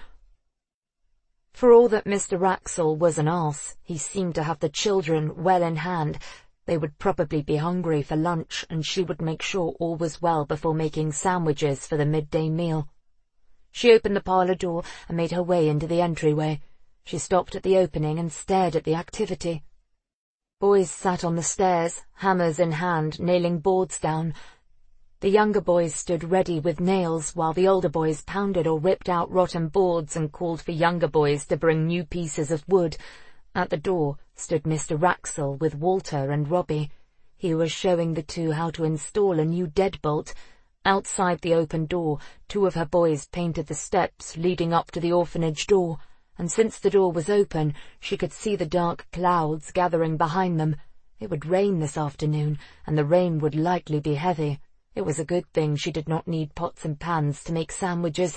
For all that Mister Wraxall was an arse, he seemed to have the children well in hand. They would probably be hungry for lunch, and she would make sure all was well before making sandwiches for the midday meal. She opened the parlour door and made her way into the entryway. She stopped at the opening and stared at the activity. Boys sat on the stairs, hammers in hand, nailing boards down. The younger boys stood ready with nails, while the older boys pounded or ripped out rotten boards and called for younger boys to bring new pieces of wood. At the door stood Mister Wraxall with Walter and Robbie. He was showing the two how to install a new deadbolt. Outside the open door, two of her boys painted the steps leading up to the orphanage door, and since the door was open, she could see the dark clouds gathering behind them. It would rain this afternoon, and the rain would likely be heavy. It was a good thing she did not need pots and pans to make sandwiches.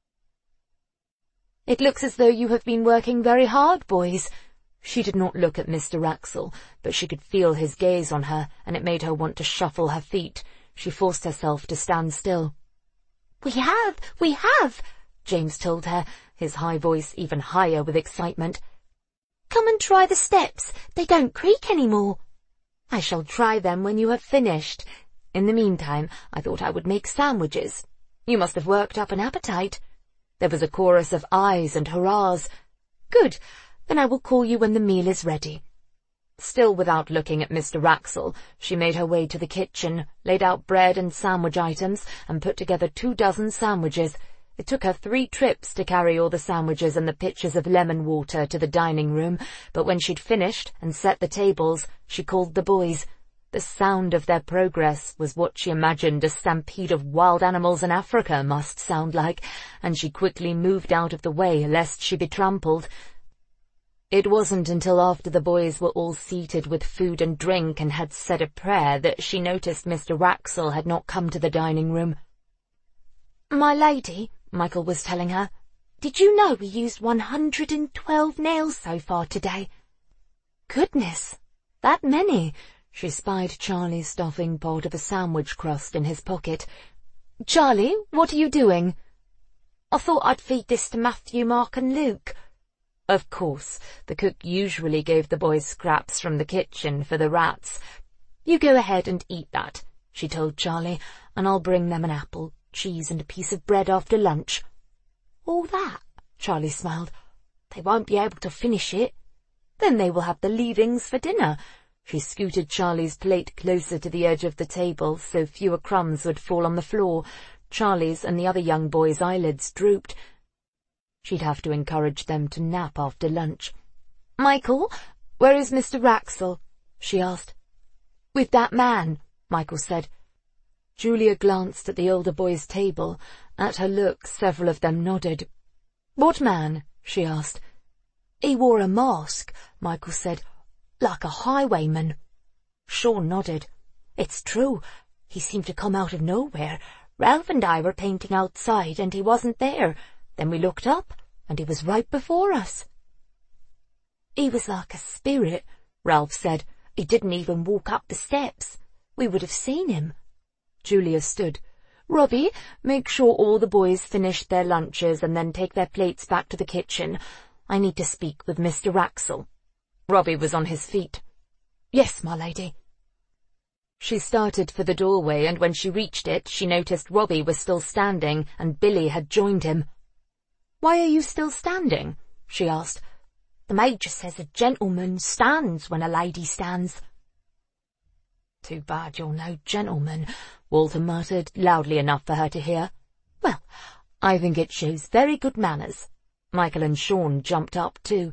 "It looks as though you have been working very hard, boys." She did not look at Mister Wraxall, but she could feel his gaze on her, and it made her want to shuffle her feet. She forced herself to stand still. "We have, we have," James told her, his high voice even higher with excitement. "Come and try the steps. They don't creak any more." "I shall try them when you have finished. In the meantime, I thought I would make sandwiches. You must have worked up an appetite." There was a chorus of ayes and hurrahs. "Good. Then I will call you when the meal is ready." Still without looking at Mister Wraxall, she made her way to the kitchen, laid out bread and sandwich items, and put together two dozen sandwiches. It took her three trips to carry all the sandwiches and the pitchers of lemon water to the dining room, but when she'd finished and set the tables, she called the boys. The sound of their progress was what she imagined a stampede of wild animals in Africa must sound like, and she quickly moved out of the way lest she be trampled. It wasn't until after the boys were all seated with food and drink and had said a prayer that she noticed Mister Wraxall had not come to the dining room. "My lady," Michael was telling her, Did you know we used one hundred and twelve nails so far today? Goodness, that many. She spied Charlie stuffing part of a sandwich crust in his pocket. Charlie, what are you doing? I thought I'd feed this to Matthew, Mark and Luke. Of course, the cook usually gave the boys scraps from the kitchen for the rats. You go ahead and eat that, she told Charlie, and I'll bring them an apple, cheese and a piece of bread after lunch. All that? Charlie smiled. They won't be able to finish it. Then they will have the leavings for dinner. She scooted Charlie's plate closer to the edge of the table so fewer crumbs would fall on the floor. Charlie's and the other young boys' eyelids drooped. She'd have to encourage them to nap after lunch. Michael, where is Mister Wraxall? She asked. With that man, Michael said. Julia glanced at the older boys' table. At her look, several of them nodded. What man? She asked. He wore a mask, Michael said, like a highwayman. Sean nodded. It's true. He seemed to come out of nowhere. Ralph and I were painting outside, and he wasn't there. Then we looked up, and he was right before us. He was like a spirit, Ralph said. He didn't even walk up the steps. We would have seen him. Julia stood. Robbie, make sure all the boys finish their lunches and then take their plates back to the kitchen. I need to speak with Mister Wraxall. Robbie was on his feet. Yes, my lady. She started for the doorway, and when she reached it, she noticed Robbie was still standing, and Billy had joined him. Why are you still standing? She asked. The Major says a gentleman stands when a lady stands. Too bad you're no gentleman, Walter muttered, loudly enough for her to hear. Well, I think it shows very good manners. Michael and Sean jumped up too.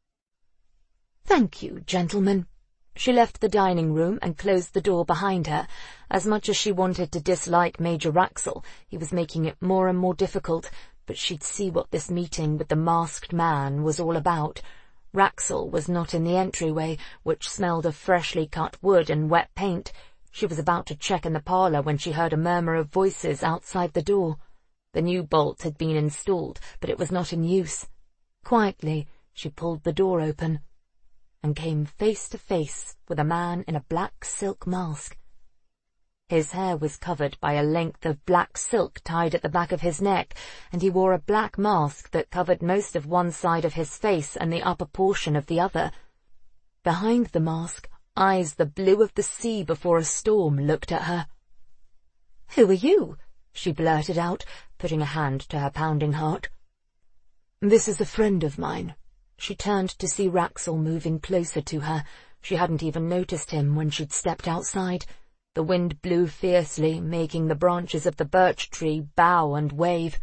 Thank you, gentlemen. She left the dining room and closed the door behind her. As much as she wanted to dislike Major Wraxall, he was making it more and more difficult, but she'd see what this meeting with the masked man was all about. Wraxall was not in the entryway, which smelled of freshly cut wood and wet paint. She was about to check in the parlour when she heard a murmur of voices outside the door. The new bolt had been installed, but it was not in use. Quietly, she pulled the door open and came face to face with a man in a black silk mask. His hair was covered by a length of black silk tied at the back of his neck, and he wore a black mask that covered most of one side of his face and the upper portion of the other. Behind the mask, eyes the blue of the sea before a storm looked at her. "Who are you?" she blurted out, putting a hand to her pounding heart. "This is a friend of mine." She turned to see Wraxall moving closer to her. She hadn't even noticed him when she'd stepped outside. The wind blew fiercely, making the branches of the birch tree bow and wave.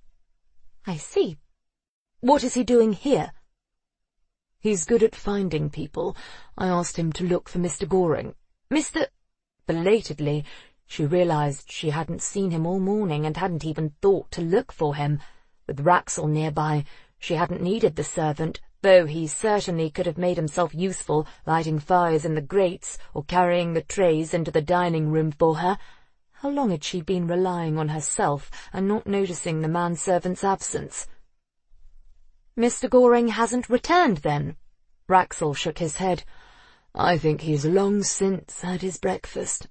"I see. What is he doing here?" "He's good at finding people. I asked him to look for Mister Goring." "Mister—" Belatedly, she realized she hadn't seen him all morning and hadn't even thought to look for him. With Wraxall nearby, she hadn't needed the servant, though he certainly could have made himself useful, lighting fires in the grates or carrying the trays into the dining room for her. How long had she been relying on herself and not noticing the manservant's absence? "Mister Goring hasn't returned, then?" Wraxall shook his head. "I think he's long since had his breakfast."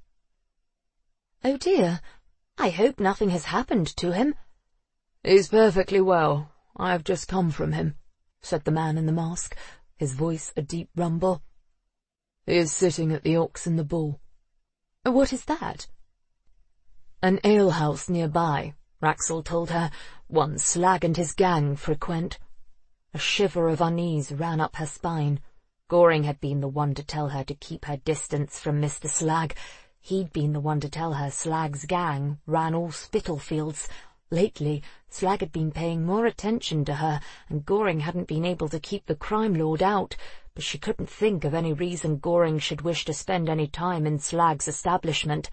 "Oh dear, I hope nothing has happened to him." "He's perfectly well. I've just come from him," said the man in the mask, his voice a deep rumble. "He is sitting at the Ox and the Bull." "What is that?" "An alehouse nearby," Wraxall told her. "One Slag and his gang frequent." A shiver of unease ran up her spine. Goring had been the one to tell her to keep her distance from Mister Slag. He'd been the one to tell her Slag's gang ran all Spitalfields. Lately, Slag had been paying more attention to her, and Goring hadn't been able to keep the crime lord out, but she couldn't think of any reason Goring should wish to spend any time in Slag's establishment.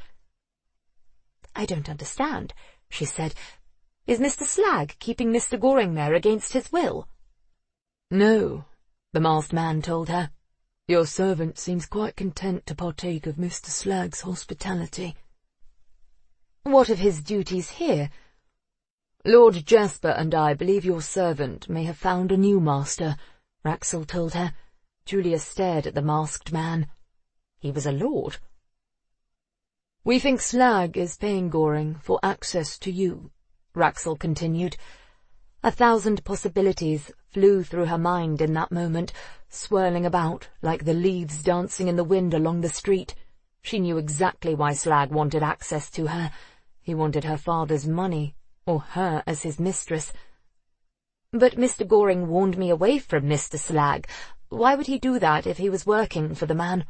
"I don't understand," she said. "Is Mister Slag keeping Mister Goring there against his will?" "No," the masked man told her. "Your servant seems quite content to partake of Mister Slag's hospitality." "What of his duties here?" Lord Jasper and I believe your servant may have found a new master, Wraxall told her. Julia stared at the masked man. He was a lord. We think Slag is paying Goring for access to you, Wraxall continued. A thousand possibilities flew through her mind in that moment, swirling about like the leaves dancing in the wind along the street. She knew exactly why Slag wanted access to her. He wanted her father's money, or her as his mistress. But Mister Goring warned me away from Mister Slag. Why would he do that if he was working for the man?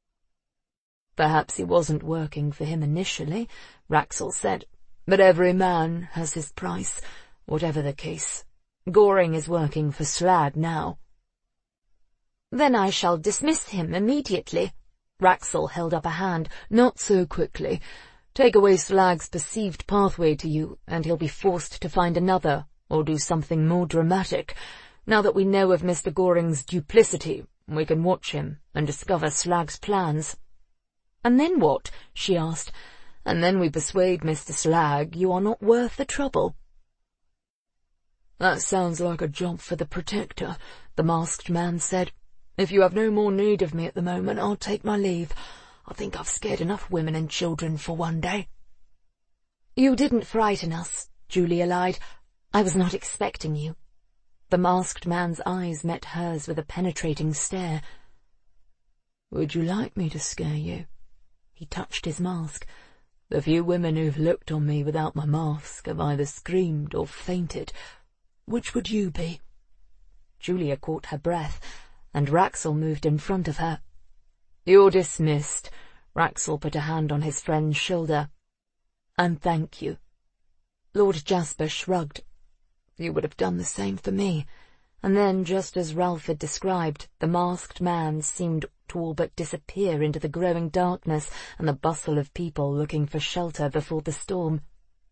Perhaps he wasn't working for him initially, Wraxall said, but every man has his price. Whatever the case, Goring is working for Slag now. Then I shall dismiss him immediately. Wraxall held up a hand. Not so quickly. Take away Slag's perceived pathway to you, and he'll be forced to find another, or do something more dramatic. Now that we know of Mister Goring's duplicity, we can watch him and discover Slag's plans. And then what? She asked. And then we persuade Mister Slag you are not worth the trouble. That sounds like a job for the Protector, the masked man said. If you have no more need of me at the moment, I'll take my leave. I think I've scared enough women and children for one day. You didn't frighten us, Julia lied. I was not expecting you. The masked man's eyes met hers with a penetrating stare. Would you like me to scare you? He touched his mask. The few women who've looked on me without my mask have either screamed or fainted. Which would you be? Julia caught her breath, and Wraxall moved in front of her. You're dismissed. Wraxall put a hand on his friend's shoulder. And thank you. Lord Jasper shrugged. You would have done the same for me. And then, just as Ralph had described, the masked man seemed to all but disappear into the growing darkness and the bustle of people looking for shelter before the storm.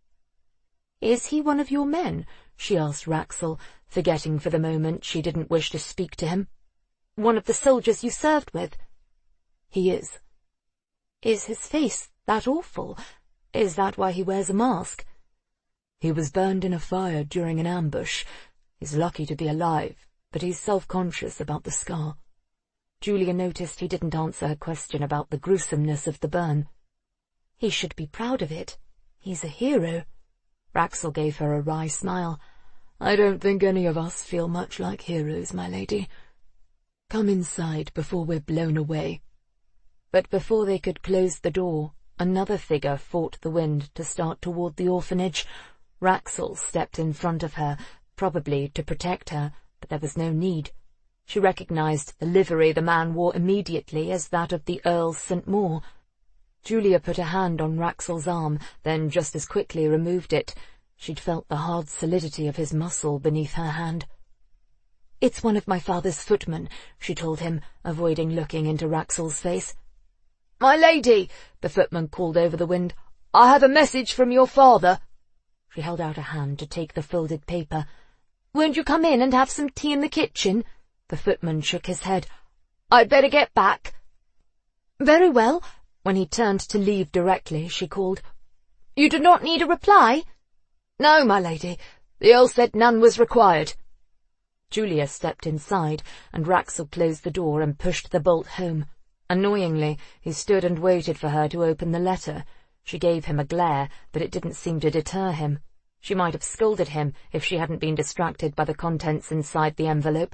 Is he one of your men? She asked Wraxall, forgetting for the moment she didn't wish to speak to him. One of the soldiers you served with? He is. Is his face that awful? Is that why he wears a mask? He was burned in a fire during an ambush. He's lucky to be alive, but he's self-conscious about the scar. Julia noticed he didn't answer her question about the gruesomeness of the burn. He should be proud of it. He's a hero. Wraxall gave her a wry smile. I don't think any of us feel much like heroes, my lady. Come inside before we're blown away. But before they could close the door, another figure fought the wind to start toward the orphanage. Wraxall stepped in front of her, probably to protect her, but there was no need. She recognized the livery the man wore immediately as that of the Earl Saint Maur. Julia put a hand on Wraxall's arm, then just as quickly removed it. She'd felt the hard solidity of his muscle beneath her hand. It's one of my father's footmen, she told him, avoiding looking into Wraxall's face. My lady, the footman called over the wind, I have a message from your father. She held out a hand to take the folded paper. Won't you come in and have some tea in the kitchen? The footman shook his head. I'd better get back. Very well. When he turned to leave directly, she called, You do not need a reply? No, my lady. The Earl said none was required. Julia stepped inside, and Wraxall closed the door and pushed the bolt home. Annoyingly, he stood and waited for her to open the letter. She gave him a glare, but it didn't seem to deter him. She might have scolded him if she hadn't been distracted by the contents inside the envelope.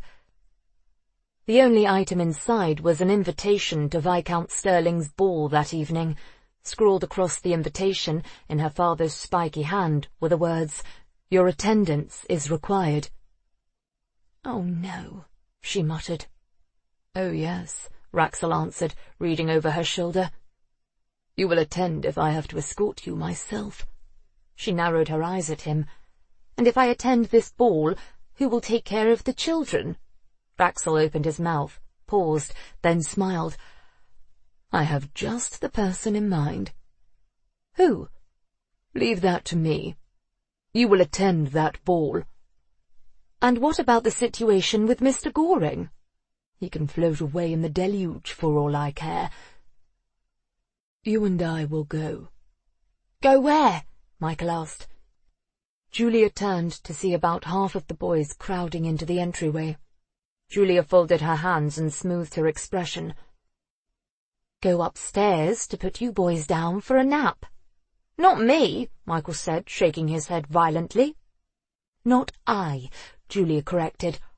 The only item inside was an invitation to Viscount Stirling's ball that evening. Scrawled across the invitation, in her father's spiky hand, were the words, Your attendance is required. Oh, no, she muttered. Oh, yes, Wraxall answered, reading over her shoulder. You will attend if I have to escort you myself. She narrowed her eyes at him. And if I attend this ball, who will take care of the children? Wraxall opened his mouth, paused, then smiled. I have just the person in mind. Who? Leave that to me. You will attend that ball. And what about the situation with Mister Goring? He can float away in the deluge for all I care. You and I will go. Go where? Michael asked. Julia turned to see about half of the boys crowding into the entryway. Julia folded her hands and smoothed her expression. "Go upstairs to put you boys down for a nap." "Not me," Michael said, shaking his head violently. "Not I," Julia corrected.